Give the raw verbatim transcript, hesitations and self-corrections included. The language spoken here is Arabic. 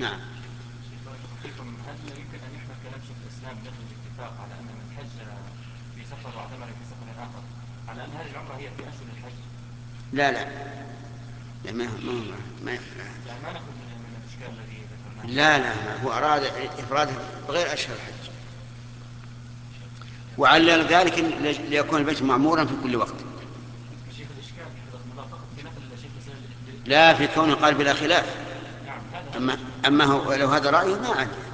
نعم. بارك الله فيكم. هل يمكن ان يحمل كلام شيخ الاسلام ضمن الاتفاق على ان من حج في سفر واعتمر في سفر اخر على ان هذه العمره هي في اشهر الحج؟ لا لا لا ما ما ما يعني ما ناخذ من من الاشكال الذي ذكرناه. لا لا ما هو أراد إفراده بغير أشهر الحج، وعلل ذلك ليكون البيت معمورا في كل وقت. شيخ الاشكال في حضرة الله فقط في نقل شيخ الاسلام لا، في كونه قال بلا خلاف. نعم هذا هذا أما, الاشكال. أما هو لو هذا رأيه ما عندي.